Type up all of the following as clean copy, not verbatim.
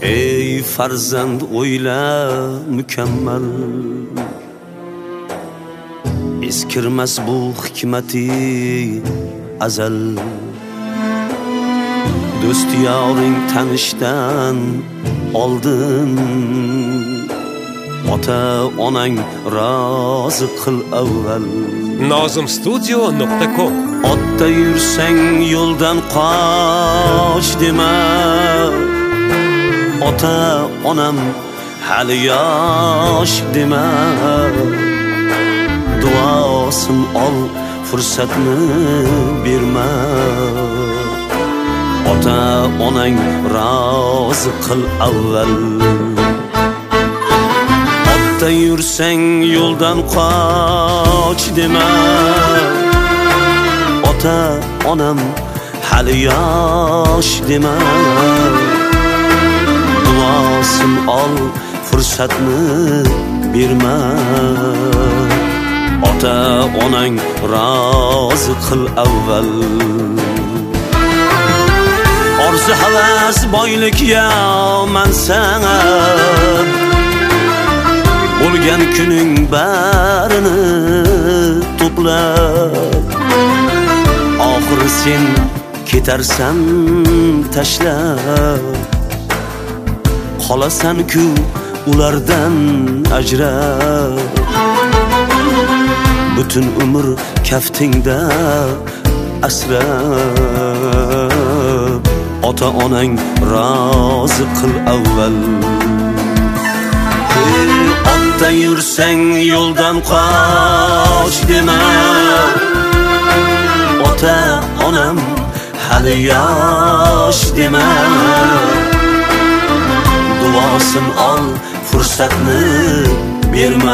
Ey farzand o'yla mukammal, eskirmas bu hikmati azal. Do'st yoring tanishdan oldin, ota onang rozi qil avval. Nozimstudio.com. Otda yursang yo'ldan qoch dema, ota onam hali yosh dema. Duosin ol, fursatni berma, ota onang rozi qil avval. Otda yursang yo'ldan qoch dema, ota onam hali yosh dema. Duosin ol, fursatni berma, ota onang rozi qil avval. Orzu havas boylik ya mansana, bo'lgan kuning barini to'plab, oxir sen ketarsan tashlab. Qolasan-ku ulardan ajrab, butun umr kaftingda asrab. Ota onang rozi qil avval. Otda yursang yo'ldan qoch dema, ota onam hali yosh dema. Duosin ol, fursatni berma,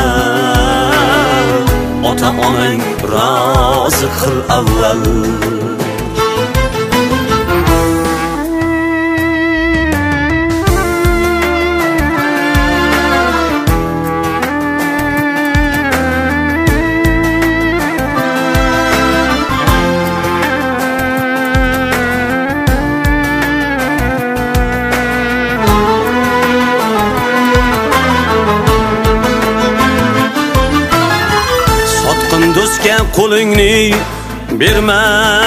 ota onang rozi qil avval. Do'stga qo'lingni berma,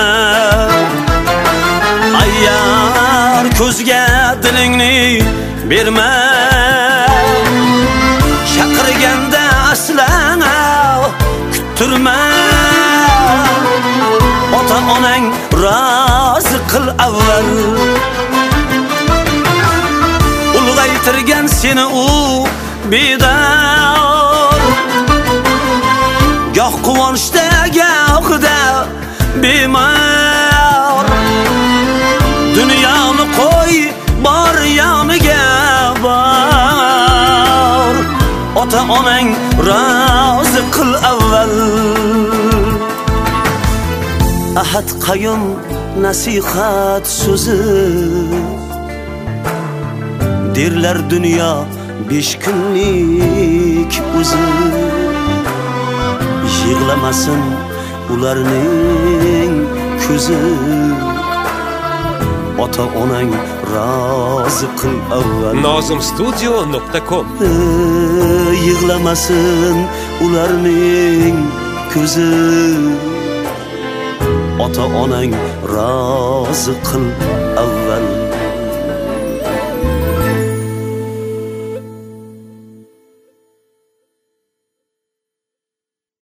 ayyar ko'zga dilingni berma. Chaqirganda aslan kuttirma, ota onang rozi qil avval. Ulg'aytirgan seni u bedor, goh quvonchda gohida bemor. Dunyoni qo'y bor yoniga bor, ota onang rozi qil avval. Ahad qayyum nasihat so'zi, derlar dunyo 5 kunlik o'zi. Yig'lamasin ularning ko'zi, ota onang rozi qil avval. Nozimstudio.com. Yig'lamasin ularning ko'zi, ota onang rozi qil avval.